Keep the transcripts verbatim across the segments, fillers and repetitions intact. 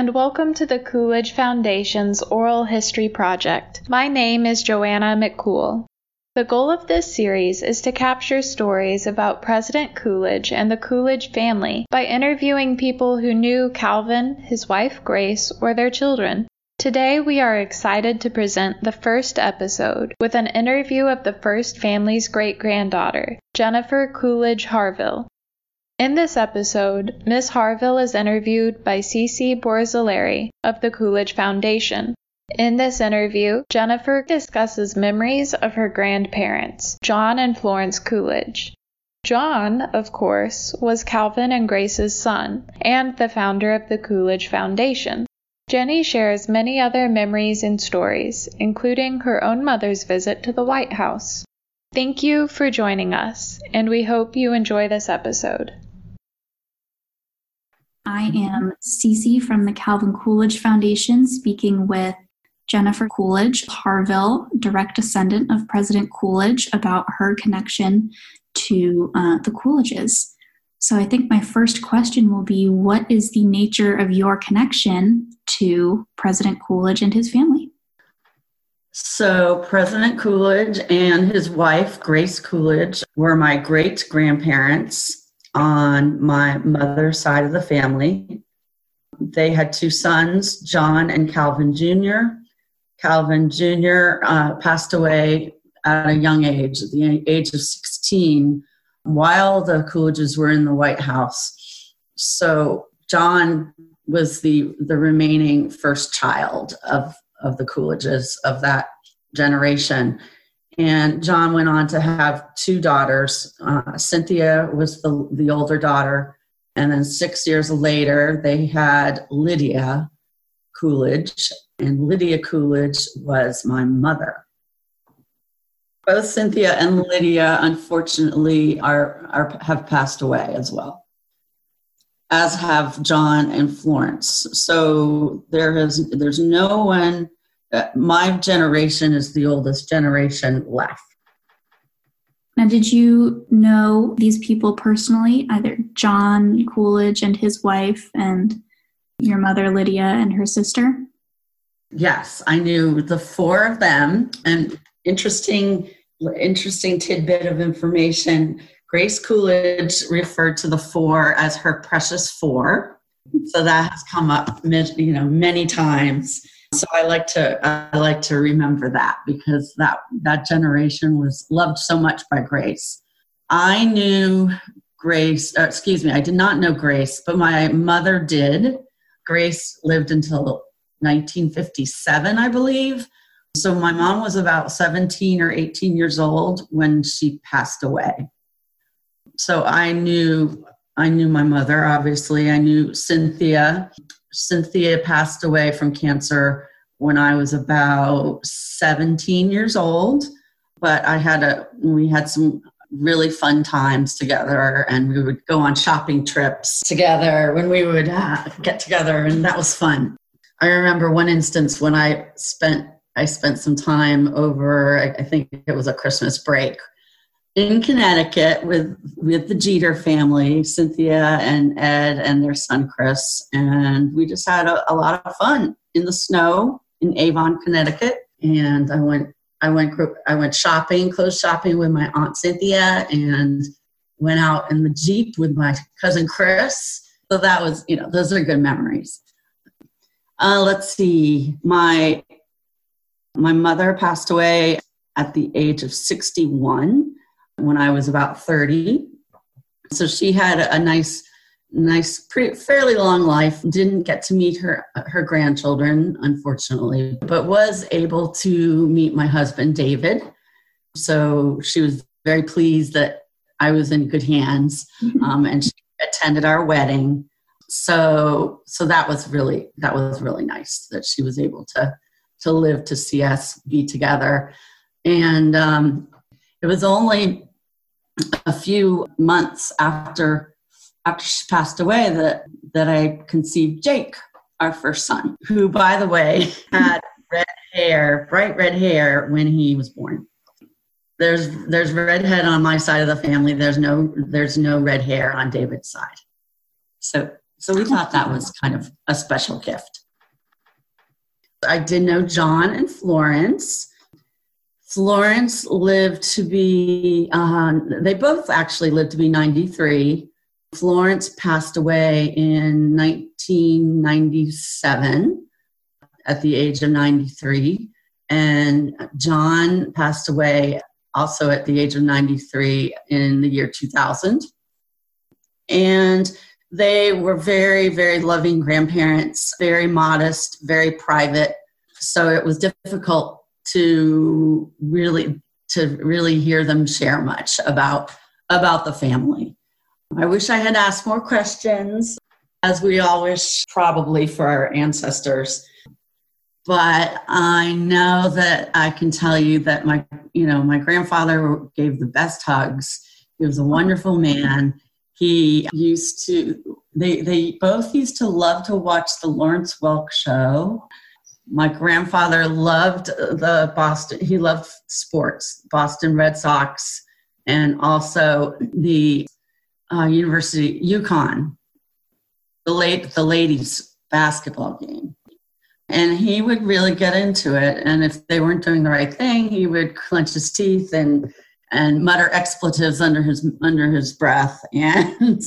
and welcome to the Coolidge Foundation's Oral History Project. My name is Joanna McCool. The goal of this series is to capture stories about President Coolidge and the Coolidge family by interviewing people who knew Calvin, his wife Grace, or their children. Today we are excited to present the first episode with an interview of the first family's great-granddaughter, Jennifer Coolidge Harville. In this episode, Miss Harville is interviewed by Cece Borzilleri of the Coolidge Foundation. In this interview, Jennifer discusses memories of her grandparents, John and Florence Coolidge. John, of course, was Calvin and Grace's son, and the founder of the Coolidge Foundation. Jenny shares many other memories and stories, including her own mother's visit to the White House. Thank you for joining us, and we hope you enjoy this episode. I am Cece from the Calvin Coolidge Foundation, speaking with Jennifer Coolidge Harville, direct descendant of President Coolidge, about her connection to uh, the Coolidges. So I think my first question will be, what is the nature of your connection to President Coolidge and his family? So President Coolidge and his wife, Grace Coolidge, were my great-grandparents on my mother's side of the family. They had two sons, John and Calvin Junior Calvin Junior Uh, passed away at a young age, at the age of sixteen, while the Coolidges were in the White House. So John was the, the remaining first child of, of the Coolidges of that generation. And John went on to have two daughters. Uh, Cynthia was the, the older daughter. And then six years later, they had Lydia Coolidge. And Lydia Coolidge was my mother. Both Cynthia and Lydia, unfortunately, are, are have passed away as well, as have John and Florence. So there is there's no one. Uh, my generation is the oldest generation left. Now, did you know these people personally, either John Coolidge and his wife and your mother Lydia and her sister? Yes, I knew the four of them. And interesting, interesting tidbit of information, Grace Coolidge referred to the four as her precious four. So that has come up, you know, many times. So I like to I like to remember that, because that that generation was loved so much by Grace. I knew Grace, or excuse me, I did not know Grace, but my mother did. Grace lived until nineteen fifty-seven, I believe. So my mom was about seventeen or eighteen years old when she passed away. So I knew I knew my mother, obviously. I knew Cynthia. Cynthia passed away from cancer when I was about seventeen years old. But I had a we had some really fun times together, and we would go on shopping trips together when we would uh, get together, and that was fun. I remember one instance when I spent I spent some time over, I, I think it was a Christmas break, in Connecticut with, with the Jeter family, Cynthia and Ed and their son Chris, and we just had a, a lot of fun in the snow in Avon, Connecticut. And I went I went I went shopping, clothes shopping with my Aunt Cynthia, and went out in the Jeep with my cousin Chris. So that was, you know, those are good memories. Uh, let's see, my my mother passed away at the age of sixty-one when I was about thirty. So she had a nice, nice, pretty, fairly long life. Didn't get to meet her her grandchildren, unfortunately, but was able to meet my husband, David. So she was very pleased that I was in good hands, um, and she attended our wedding. So, so that was really, that was really nice that she was able to, to live to see us be together. And um, it was only a few months after, after she passed away that, that I conceived Jake, our first son, who, by the way, had red hair, bright red hair when he was born. There's, there's redhead on my side of the family. There's no, there's no red hair on David's side. So, So we thought that was kind of a special gift. I did know John and Florence. Florence lived to be, uh, they both actually lived to be ninety-three. Florence passed away in nineteen ninety-seven at the age of ninety-three. And John passed away also at the age of ninety-three in the year two thousand. And they were very, very loving grandparents, very modest, very private. So it was difficult to really to really hear them share much about, about the family. I wish I had asked more questions, as we all wish probably for our ancestors. But I know that I can tell you that my, you know, my grandfather gave the best hugs. He was a wonderful man. He used to, they, they both used to love to watch the Lawrence Welk show. My grandfather loved the Boston, he loved sports, Boston Red Sox, and also the uh, University, UConn, the late, the ladies basketball game. And he would really get into it. And if they weren't doing the right thing, he would clench his teeth and and mutter expletives under his under his breath. And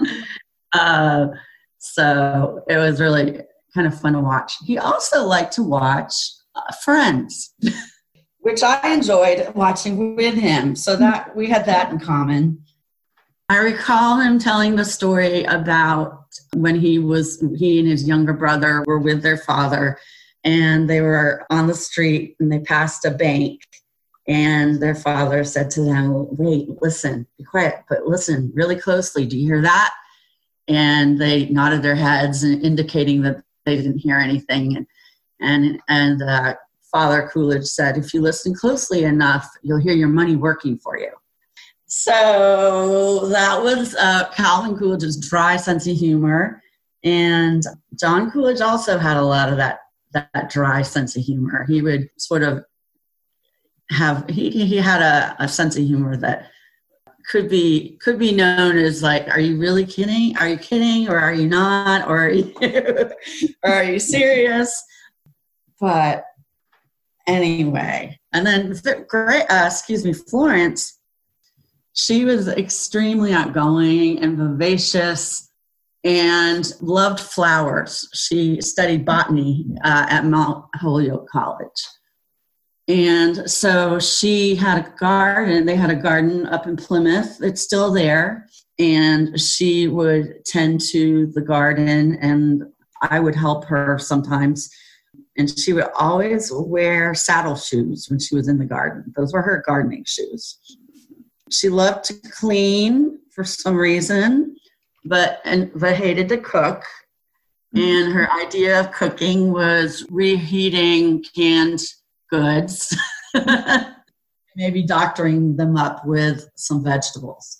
uh, so it was really kind of fun to watch. He also liked to watch uh, Friends, which I enjoyed watching with him. So that we had that in common. I recall him telling the story about when he was, he and his younger brother were with their father, and they were on the street and they passed a bank, and their father said to them, "Wait, listen, be quiet, but listen really closely. Do you hear that?" And they nodded their heads, indicating that they didn't hear anything. And and and uh, Father Coolidge said, "If you listen closely enough, you'll hear your money working for you." So that was uh, Calvin Coolidge's dry sense of humor. And John Coolidge also had a lot of that, that, that dry sense of humor. He would sort of have, he, he had a, a sense of humor that could be, could be known as like, are you really kidding? Are you kidding? Or are you not? Or are you, or are you serious? But anyway, and then, great, uh, excuse me, Florence, she was extremely outgoing and vivacious and loved flowers. She studied botany uh, at Mount Holyoke College. And so she had a garden. They had a garden up in Plymouth. It's still there. And she would tend to the garden, and I would help her sometimes. And she would always wear saddle shoes when she was in the garden. Those were her gardening shoes. She loved to clean for some reason, but and but hated to cook. And her idea of cooking was reheating canned goods, maybe doctoring them up with some vegetables.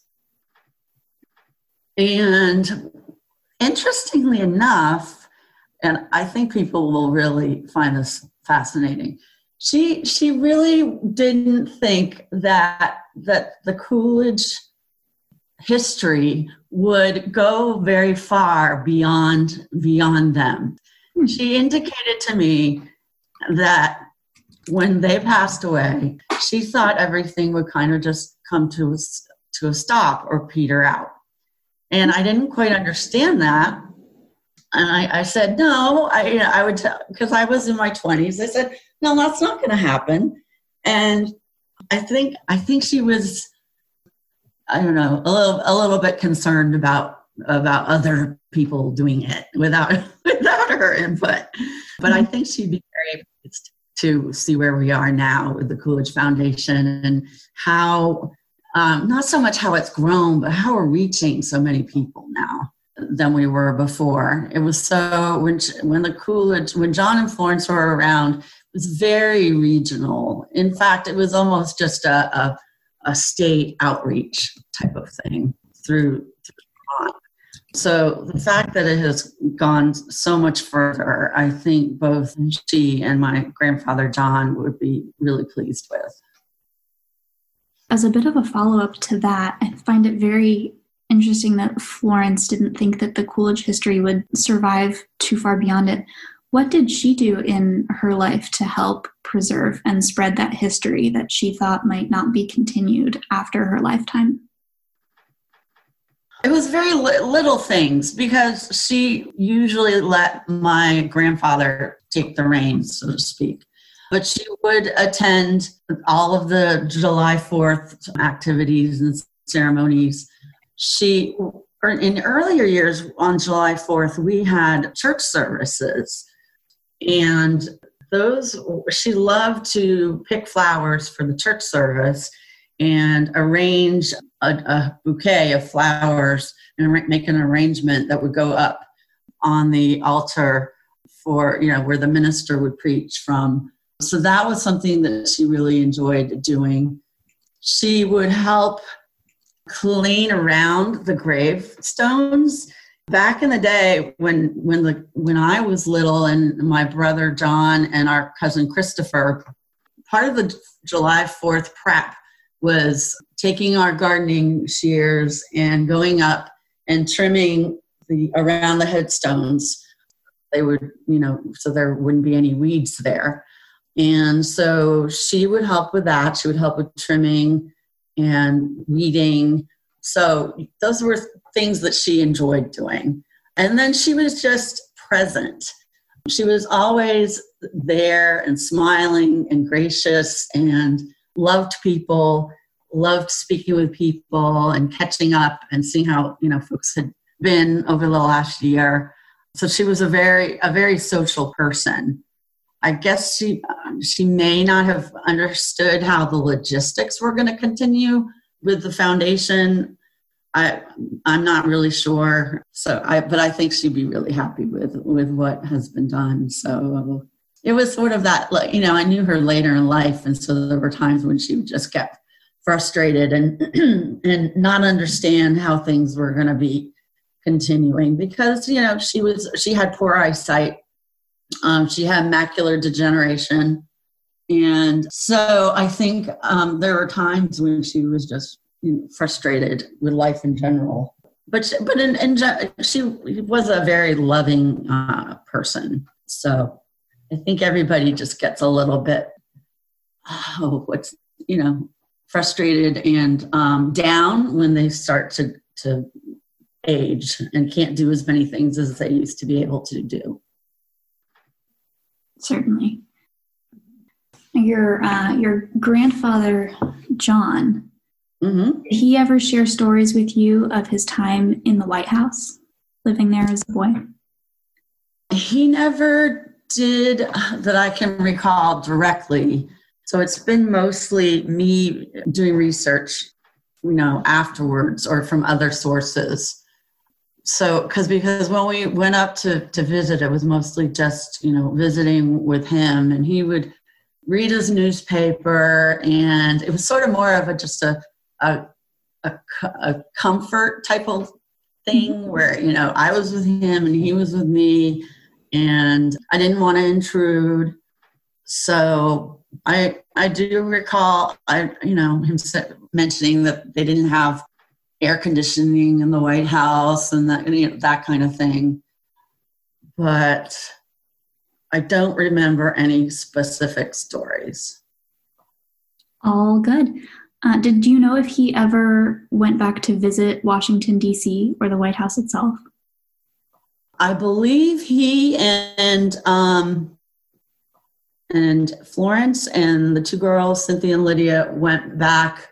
And interestingly enough, and I think people will really find this fascinating, she she really didn't think that that the Coolidge history would go very far beyond beyond them. She indicated to me that when they passed away, she thought everything would kind of just come to a, to a stop or peter out. And I didn't quite understand that. And I, I said, no, I, you know, I would tell, because I was in my twenties. I said, no, that's not going to happen. And I think I think she was, I don't know, a little a little bit concerned about about other people doing it without without her input. But I think she'd be very pleased to see where we are now with the Coolidge Foundation, and how um, not so much how it's grown, but how we're reaching so many people now than we were before. It was so when when the Coolidge when John and Florence were around, it was very regional. In fact, it was almost just a a, a state outreach type of thing through. through So the fact that it has gone so much further, I think both she and my grandfather John would be really pleased with. As a bit of a follow-up to that, I find it very interesting that Florence didn't think that the Coolidge history would survive too far beyond it. What did she do in her life to help preserve and spread that history that she thought might not be continued after her lifetime? It was very li- little things, because she usually let my grandfather take the reins, so to speak. But she would attend all of the July fourth activities and ceremonies. She, in earlier years on July fourth, we had church services. And those, she loved to pick flowers for the church service and arrange a, a bouquet of flowers and make an arrangement that would go up on the altar for, you know, where the minister would preach from. So that was something that she really enjoyed doing. She would help clean around the gravestones. Back in the day when when the when I was little, and my brother John and our cousin Christopher, part of the July fourth prep was taking our gardening shears and going up and trimming the around the headstones. They would, you know, so there wouldn't be any weeds there. And so she would help with that. She would help with trimming and weeding. So those were things that she enjoyed doing. And then she was just present. She was always there and smiling and gracious and loved people, loved speaking with people and catching up and seeing how, you know, folks had been over the last year. So she was a very, a very social person. I guess she, she may not have understood how the logistics were going to continue with the foundation. I, I'm not really sure. So I, but I think she'd be really happy with, with what has been done. So it was sort of that, like, you know, I knew her later in life. And so there were times when she would just get frustrated and, and not understand how things were going to be continuing, because, you know, she was, she had poor eyesight. Um, she had macular degeneration. And so I think um, there were times when she was just, you know, frustrated with life in general. But she, but in, in she was a very loving uh, person. So I think everybody just gets a little bit, oh, what's, you know, frustrated and um, down when they start to, to age and can't do as many things as they used to be able to do. Certainly. Your uh, your grandfather, John, mm-hmm. did he ever share stories with you of his time in the White House, living there as a boy? He never did that I can recall directly. So it's been mostly me doing research, you know, afterwards or from other sources. So, because because when we went up to, to visit, it was mostly just, you know, visiting with him, and he would read his newspaper, and it was sort of more of a just a a, a, a comfort type of thing where, you know, I was with him and he was with me, and I didn't want to intrude. So I I do recall I you know him mentioning that they didn't have air conditioning in the White House and that, you know, that kind of thing. But I don't remember any specific stories. All good. Uh, did you know if he ever went back to visit Washington, D C or the White House itself? I believe he and um, and Florence and the two girls, Cynthia and Lydia, went back.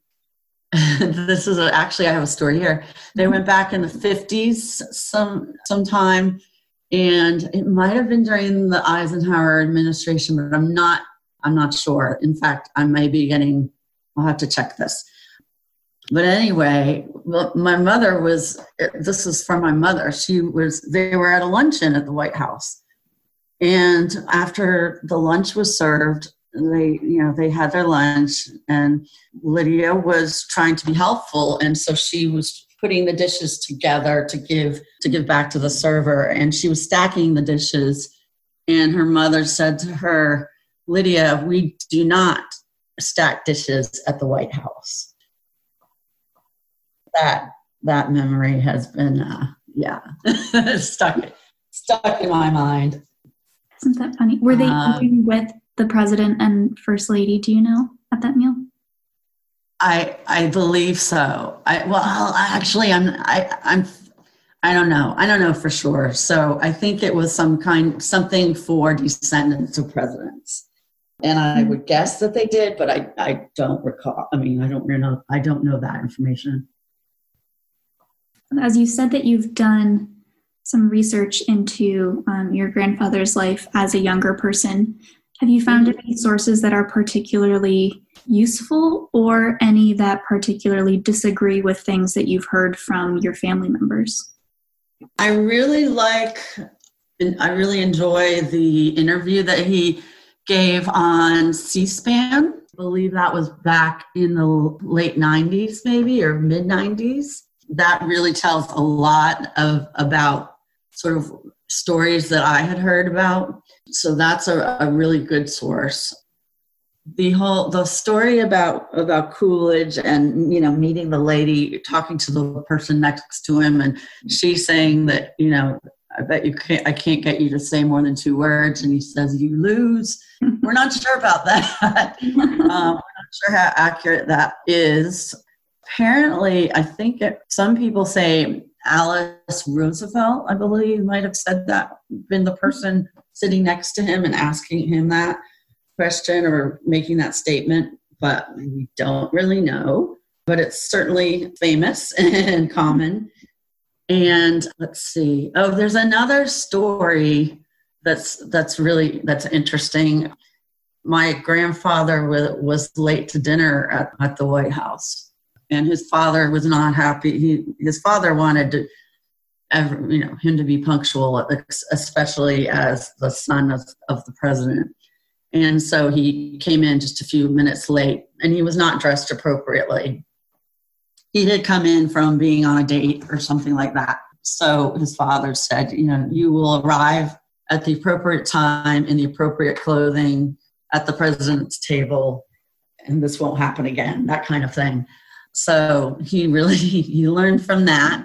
This is a, actually, I have a story here. They went back in the fifties some sometime, and it might have been during the Eisenhower administration, but I'm not I'm not sure. In fact, I may be getting, I'll have to check this. But anyway, well, my mother was, this is from my mother. She was, they were at a luncheon at the White House. And after the lunch was served, they, you know, they had their lunch, and Lydia was trying to be helpful. And so she was putting the dishes together to give, to give back to the server. And she was stacking the dishes. And her mother said to her, "Lydia, we do not stack dishes at the White House." That that memory has been, uh, yeah, stuck, stuck in my mind. Isn't that funny? Were they Um, eating with the president and first lady? Do you know at that meal? I I believe so. I well, actually, I'm I I'm I don't know. I don't know for sure. So I think it was some kind something for descendants of presidents, and I would guess that they did, but I I don't recall. I mean, I don't know. I don't know that information. As you said that you've done some research into um, your grandfather's life as a younger person, have you found mm-hmm. any sources that are particularly useful or any that particularly disagree with things that you've heard from your family members? I really like, and I really enjoy the interview that he gave on C-SPAN. I believe that was back in the late nineties, maybe, or mid nineties. That really tells a lot of about sort of stories that I had heard about. So that's a, a really good source. The whole the story about about Coolidge and, you know, meeting the lady, talking to the person next to him, and she saying that, you know, I bet you can't I can't get you to say more than two words, and he says you lose. We're not sure about that. um, we're not sure how accurate that is. Apparently, I think it, some people say Alice Roosevelt, I believe, might have said that, been the person sitting next to him and asking him that question or making that statement, but we don't really know. But it's certainly famous and common. And let's see. Oh, there's another story that's that's really that's interesting. My grandfather was, was late to dinner at, at the White House, and his father was not happy. He, his father wanted to, ever, you know, him to be punctual, especially as the son of, of the president. And so he came in just a few minutes late, and he was not dressed appropriately. He had come in from being on a date or something like that. So his father said, you know, you will arrive at the appropriate time in the appropriate clothing at the president's table, and this won't happen again, that kind of thing. So he really, he learned from that.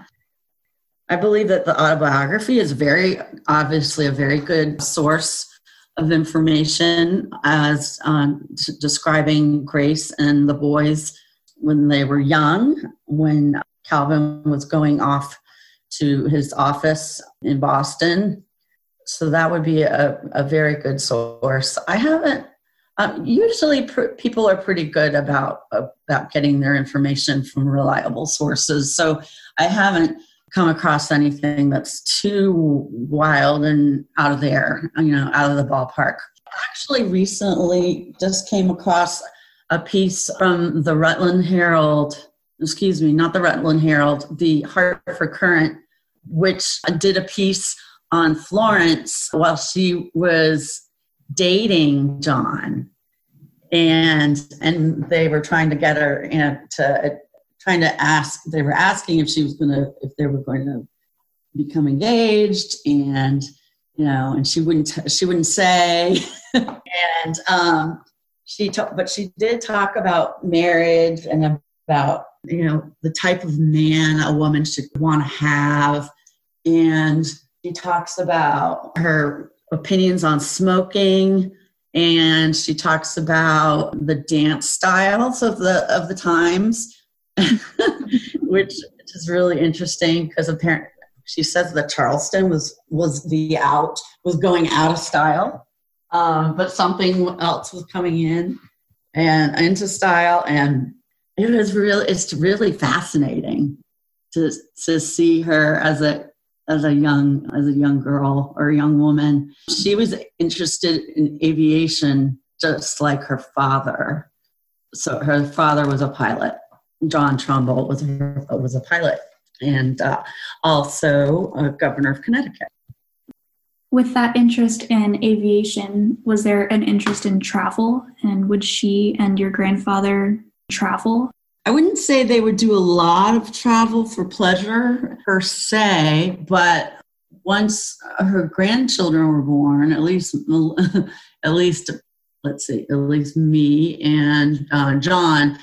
I believe that the autobiography is very, obviously a very good source of information as um, describing Grace and the boys when they were young, when Calvin was going off to his office in Boston. So that would be a, a very good source. I haven't, um, usually pr- people are pretty good about, about getting their information from reliable sources. So I haven't come across anything that's too wild and out of there, you know, out of the ballpark. Actually, recently just came across a piece from the Rutland Herald, excuse me, not the Rutland Herald, the Hartford Courant, which did a piece on Florence while she was dating John. And and they were trying to get her, you know, to trying to ask, they were asking if she was going to, if they were going to become engaged, and, you know, and she wouldn't, she wouldn't say. and um, she talked, but she did talk about marriage and about, you know, the type of man a woman should want to have. And she talks about her opinions on smoking, and she talks about the dance styles of the of the times. Which is really interesting because apparently she says that Charleston was was the out was going out of style, um, but something else was coming in and into style, and it was really it's really fascinating to to see her as a as a young as a young girl or a young woman. She was interested in aviation just like her father. So her father was a pilot. John Trumbull was a, was a pilot, and uh, also a governor of Connecticut. With that interest in aviation, was there an interest in travel? And would she and your grandfather travel? I wouldn't say they would do a lot of travel for pleasure per se, but once her grandchildren were born, at least, at least, let's see, at least me and uh, John,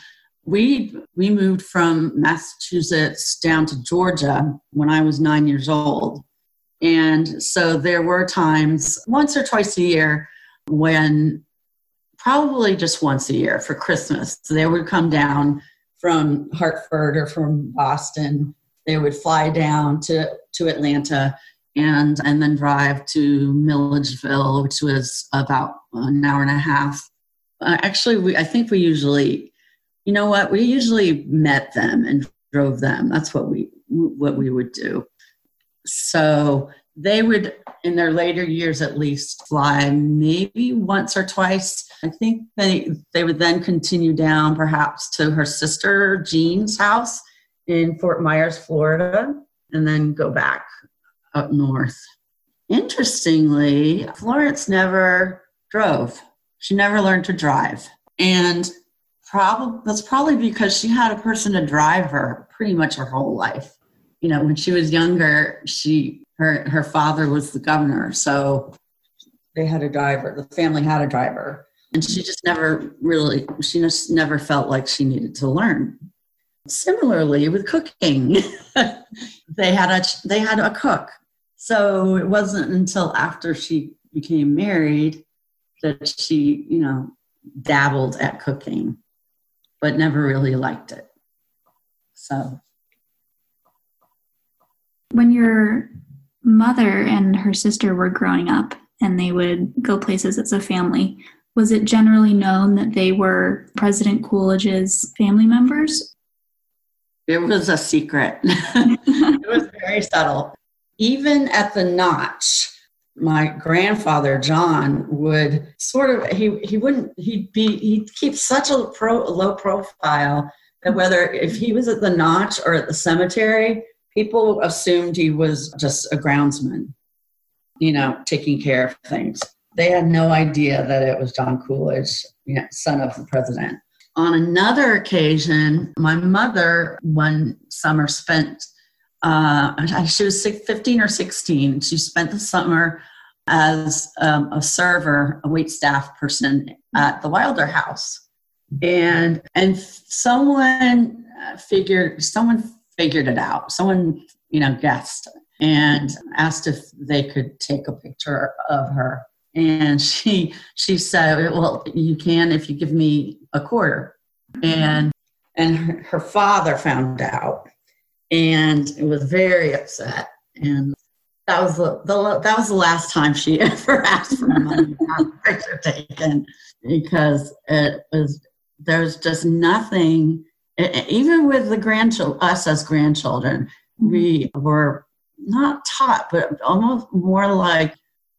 we we moved from Massachusetts down to Georgia when I was nine years old. And so there were times, once or twice a year, when probably just once a year for Christmas, they would come down from Hartford or from Boston. They would fly down to, to Atlanta and, and then drive to Milledgeville, which was about an hour and a half. Uh, actually, we, I think we usually, you know what, we usually met them and drove them. That's what we what we would do. So they would, in their later years at least, fly maybe once or twice. I think they they would then continue down perhaps to her sister Jean's house in Fort Myers, Florida, and then go back up north. Interestingly, Florence never drove. She never learned to drive. And probably that's probably because she had a person to drive her pretty much her whole life. You know, when she was younger, she her her father was the governor, so they had a driver. The family had a driver, and she just never really, she just never felt like she needed to learn. Similarly with cooking, they had a they had a cook, so it wasn't until after she became married that she, you know, dabbled at cooking, but never really liked it. So. When your mother and her sister were growing up and they would go places as a family, was it generally known that they were President Coolidge's family members? It was a secret. It was very subtle. Even at the Notch, my grandfather, John, would sort of, he, he wouldn't, he'd be, he'd keep such a pro, low profile that whether if he was at the Notch or at the cemetery, people assumed he was just a groundsman, you know, taking care of things. They had no idea that it was John Coolidge, you know, son of the president. On another occasion, my mother one summer spent, uh, she was fifteen or sixteen. She spent the summer as um, a server, a waitstaff person at the Wilder House. And, and someone figured, someone figured it out. Someone, you know, guessed and asked if they could take a picture of her. And she she said, well, you can if you give me a quarter. And and her, her father found out and was very upset. And that was the, the that was the last time she ever asked for money to have a picture taken, because it was there's just nothing. Even with the grandchildren, us as grandchildren, we were not taught, but almost more like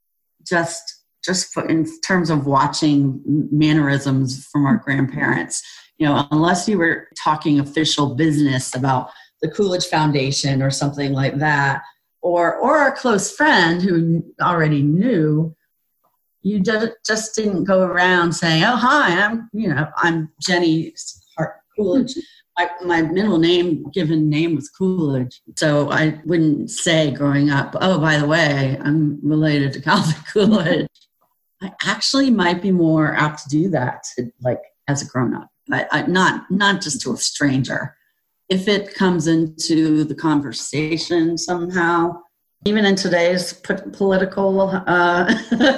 just just in terms of watching mannerisms from our grandparents. You know, unless you were talking official business about the Coolidge Foundation or something like that, or or a close friend who already knew, you just just didn't go around saying, "Oh, hi, I'm you know I'm Jenny Hart Coolidge." My, my middle name, given name was Coolidge. So I wouldn't say growing up, oh, by the way, I'm related to Calvin Coolidge. I actually might be more apt to do that, to, like as a grown-up, but I, not not just to a stranger. If it comes into the conversation somehow, even in today's p- political uh,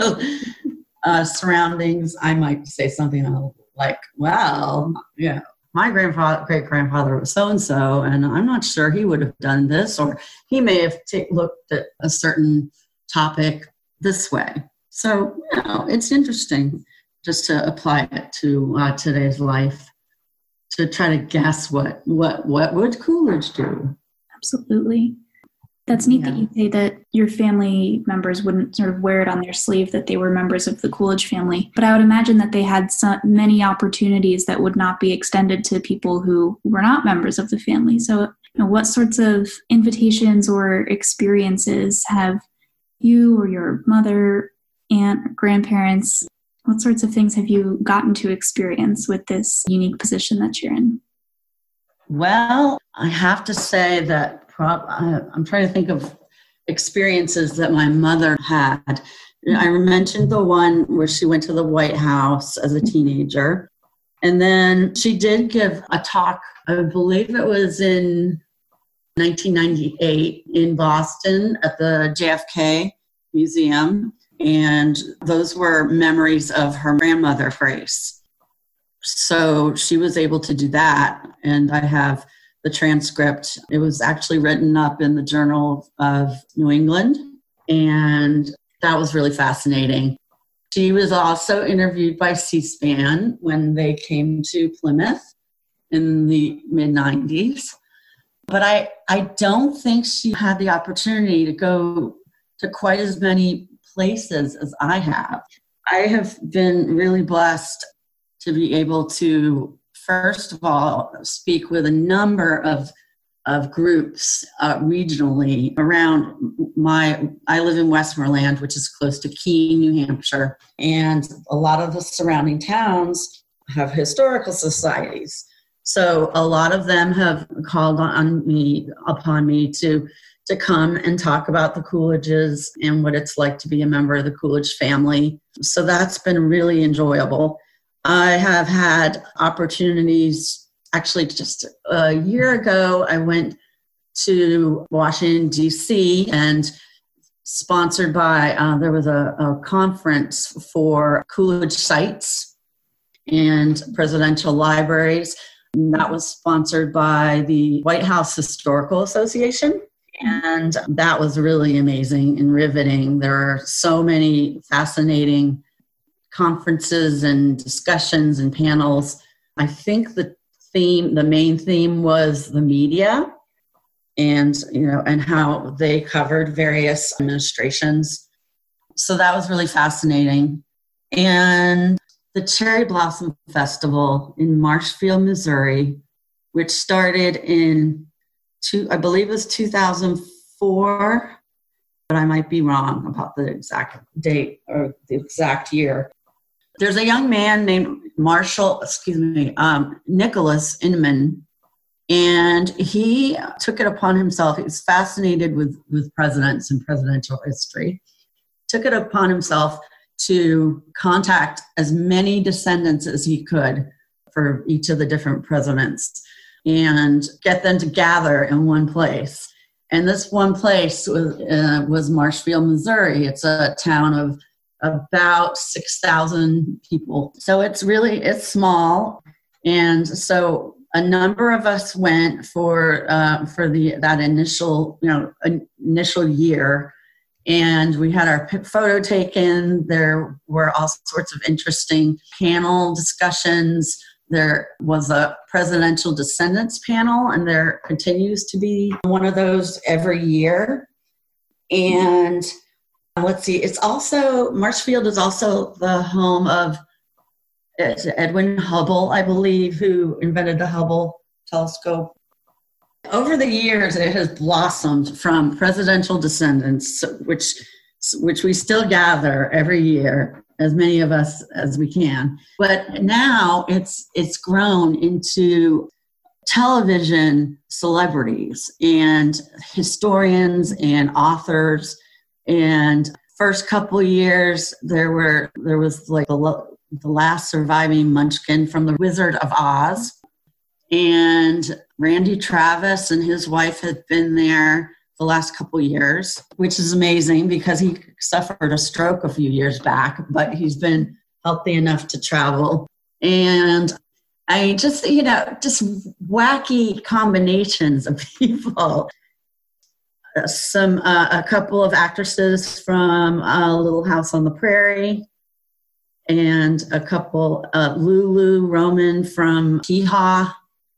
uh, surroundings, I might say something like, well, yeah. My grandfather, great-grandfather was so-and-so, and I'm not sure he would have done this, or he may have t- looked at a certain topic this way. So, you know, it's interesting just to apply it to uh, today's life, to try to guess what, what, what would Coolidge do? Absolutely. That's neat Yeah. that you say that your family members wouldn't sort of wear it on their sleeve that they were members of the Coolidge family. But I would imagine that they had so many opportunities that would not be extended to people who were not members of the family. So, you know, what sorts of invitations or experiences have you or your mother, aunt, or grandparents, what sorts of things have you gotten to experience with this unique position that you're in? Well, I have to say that prob- I'm trying to think of experiences that my mother had. I mentioned the one where she went to the White House as a teenager. And then she did give a talk, I believe it was in nineteen ninety-eight in Boston at the J F K Museum. And those were memories of her grandmother, Grace. So she was able to do that. And I have the transcript. It was actually written up in the Journal of New England. And that was really fascinating. She was also interviewed by C-SPAN when they came to Plymouth in the mid nineties. But I, I don't think she had the opportunity to go to quite as many places as I have. I have been really blessed to be able to, first of all, speak with a number of of groups uh, regionally around my, I live in Westmoreland, which is close to Keene, New Hampshire, and a lot of the surrounding towns have historical societies. So a lot of them have called on me, upon me to, to come and talk about the Coolidges and what it's like to be a member of the Coolidge family. So that's been really enjoyable. I have had opportunities. Actually, just a year ago, I went to Washington, D C, and sponsored by, uh, there was a, a conference for Coolidge sites and presidential libraries. And that was sponsored by the White House Historical Association. And that was really amazing and riveting. There are so many fascinating conferences and discussions and panels. I think the theme, the main theme was the media and, you know, and how they covered various administrations. So that was really fascinating. And the Cherry Blossom Festival in Marshfield, Missouri, which started in, two, I believe it was two thousand four, but I might be wrong about the exact date or the exact year. There's a young man named Marshall, excuse me, um, Nicholas Inman, and he took it upon himself. He was fascinated with, with presidents and presidential history. Took it upon himself to contact as many descendants as he could for each of the different presidents and get them to gather in one place. And this one place was, uh, was Marshfield, Missouri. It's a town of about six thousand people. So it's really, it's small. And so a number of us went for uh, for the that initial, you know, initial year. And we had our photo taken. There were all sorts of interesting panel discussions. There was a presidential descendants panel, and there continues to be one of those every year. And let's see, it's also, Marshfield is also the home of Edwin Hubble, I believe, who invented the Hubble telescope. Over the years, it has blossomed from presidential descendants, which, which we still gather every year, as many of us as we can. But now it's it's grown into television celebrities and historians and authors. And first couple of years, there were there was like the, the last surviving Munchkin from The Wizard of Oz. And Randy Travis and his wife had been there the last couple of years, which is amazing because he suffered a stroke a few years back, but he's been healthy enough to travel. And I just, you know, just wacky combinations of people. Some, uh, a couple of actresses from uh, Little House on the Prairie, and a couple, uh, Lulu Roman from Hee Haw.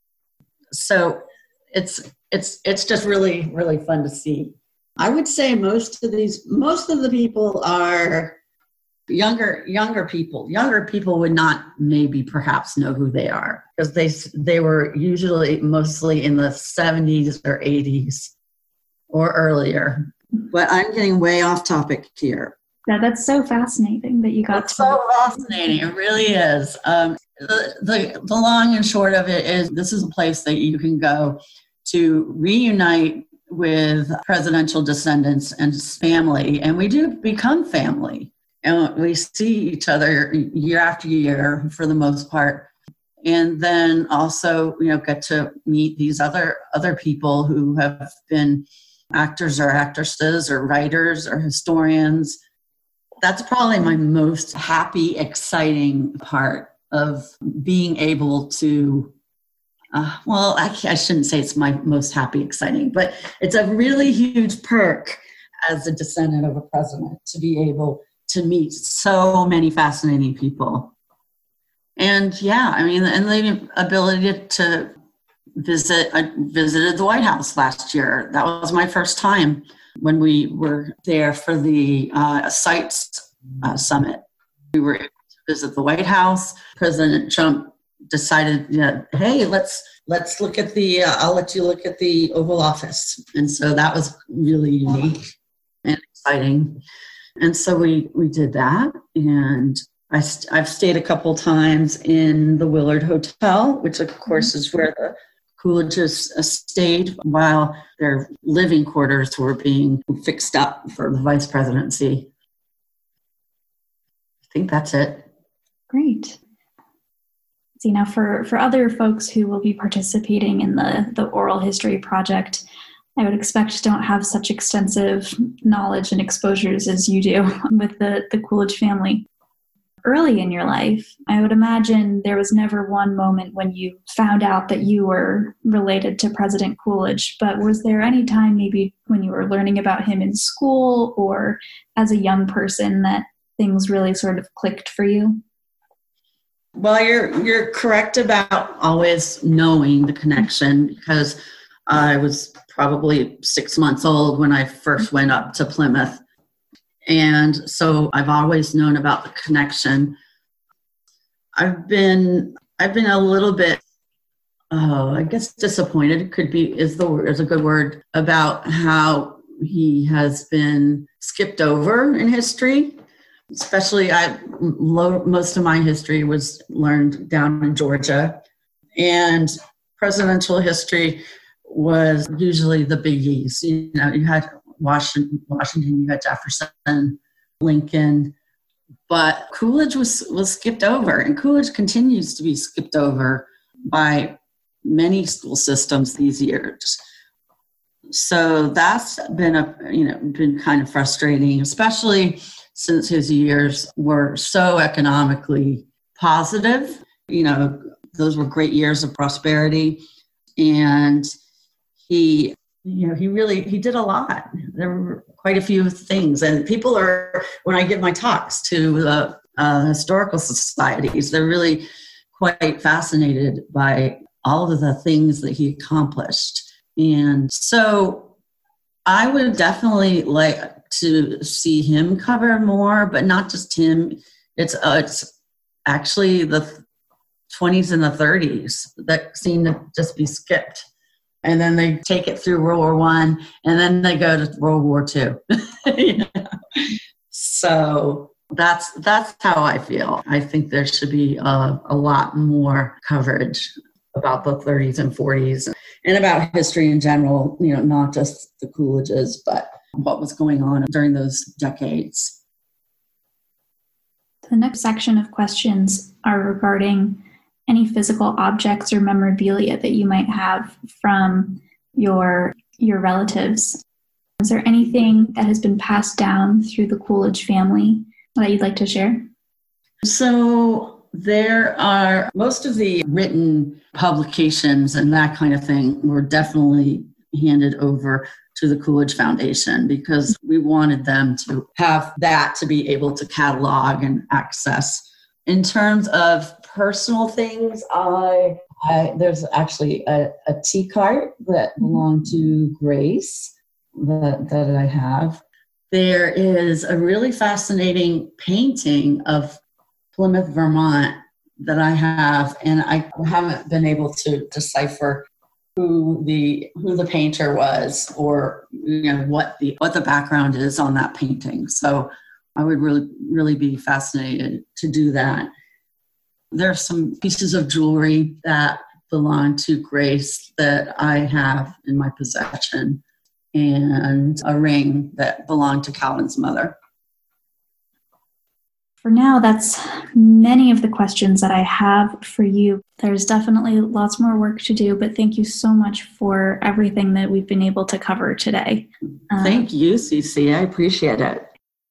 So it's it's it's just really, really fun to see. I would say most of these, most of the people are younger younger people. Younger people would not maybe perhaps know who they are because they they were usually mostly in the seventies or eighties or earlier. But I'm getting way off topic here. Yeah, that's so fascinating that you got It's to- so fascinating. It really is. Um, the, the the long and short of it is this is a place that you can go to reunite with presidential descendants and his family, and we do become family, and we see each other year after year for the most part. And then also, you know, get to meet these other other people who have been actors or actresses or writers or historians. That's probably my most happy, exciting part of being able to, uh, well, I, I shouldn't say it's my most happy, exciting, but it's a really huge perk as a descendant of a president to be able to meet so many fascinating people. And yeah, I mean, and the ability to visit, I visited the White House last year. That was my first time when we were there for the uh, Sites uh, Summit. We were able to visit the White House. President Trump decided, you know, hey, let's let's look at the, uh, I'll let you look at the Oval Office. And so that was really unique and exciting. And so we, we did that. And I st- I've stayed a couple times in the Willard Hotel, which of course is where the Coolidges stayed while their living quarters were being fixed up for the vice presidency. I think that's it. Great. See, now for, for other folks who will be participating in the, the oral history project, I would expect don't have such extensive knowledge and exposures as you do with the, the Coolidge family. Early in your life, I would imagine there was never one moment when you found out that you were related to President Coolidge, but was there any time maybe when you were learning about him in school or as a young person that things really sort of clicked for you? Well, you're you're correct about always knowing the connection, because I was probably six months old when I first went up to Plymouth. And so I've always known about the connection. I've been I've been a little bit, oh, I guess disappointed could be is the is a good word, about how he has been skipped over in history. Especially, I lo, most of my history was learned down in Georgia, and presidential history was usually the biggies. You know, you had Washington, Washington, you had Jefferson, Lincoln, but Coolidge was, was skipped over, and Coolidge continues to be skipped over by many school systems these years. So that's been a, you know, been kind of frustrating, especially since his years were so economically positive. You know, those were great years of prosperity, and he You know, he really, he did a lot. There were quite a few things. And people are, when I give my talks to the uh, historical societies, they're really quite fascinated by all of the things that he accomplished. And so I would definitely like to see him cover more, but not just him. It's, uh, it's actually the twenties and the thirties that seem to just be skipped. And then they take it through World War One, and then they go to World War Two. You know? So that's that's how I feel. I think there should be a, a lot more coverage about the thirties and forties and about history in general. You know, not just the Coolidges, but what was going on during those decades. The next section of questions are regarding any physical objects or memorabilia that you might have from your your relatives. Is there anything that has been passed down through the Coolidge family that you'd like to share? So there are, most of the written publications and that kind of thing were definitely handed over to the Coolidge Foundation, because we wanted them to have that to be able to catalog and access. In terms of personal things, I, I there's actually a, a tea cart that belonged to Grace that, that I have. There is a really fascinating painting of Plymouth, Vermont that I have, and I haven't been able to decipher who the who the painter was, or you know what the what the background is on that painting. So I would really really be fascinated to do that. There are some pieces of jewelry that belong to Grace that I have in my possession, and a ring that belonged to Calvin's mother. For now, that's many of the questions that I have for you. There's definitely lots more work to do, but thank you so much for everything that we've been able to cover today. Um, thank you, Cece. I appreciate it.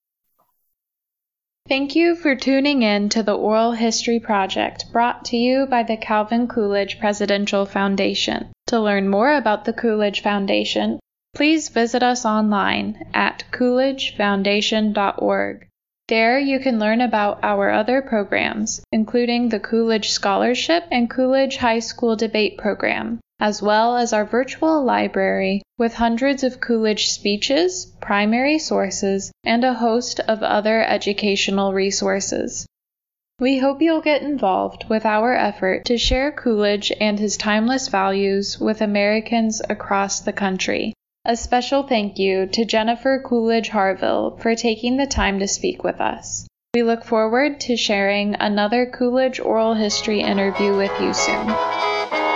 Thank you for tuning in to the Oral History Project, brought to you by the Calvin Coolidge Presidential Foundation. To learn more about the Coolidge Foundation, please visit us online at coolidge foundation dot org. There you can learn about our other programs, including the Coolidge Scholarship and Coolidge High School Debate Program, as well as our virtual library with hundreds of Coolidge speeches, primary sources, and a host of other educational resources. We hope you'll get involved with our effort to share Coolidge and his timeless values with Americans across the country. A special thank you to Jennifer Coolidge Harville for taking the time to speak with us. We look forward to sharing another Coolidge Oral History interview with you soon.